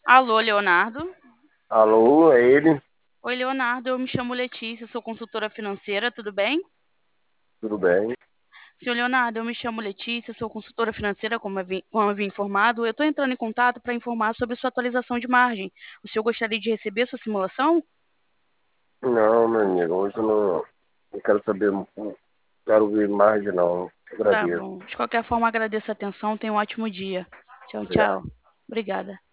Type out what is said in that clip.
Alô, Leonardo? Alô, é ele? Oi, Leonardo, eu me chamo Letícia, sou consultora financeira, tudo bem? Tudo bem? Senhor Leonardo, eu me chamo Letícia, sou consultora financeira, como eu havia informado. Eu estou entrando em contato para informar sobre sua atualização de margem. O senhor gostaria de receber sua simulação? Não, meu amigo, hoje eu não quero saber, não quero ouvir mais não. Tá Agradeço. bom. De qualquer forma, agradeço a atenção, tenha um ótimo dia. Tchau, tchau. Obrigado. Obrigada.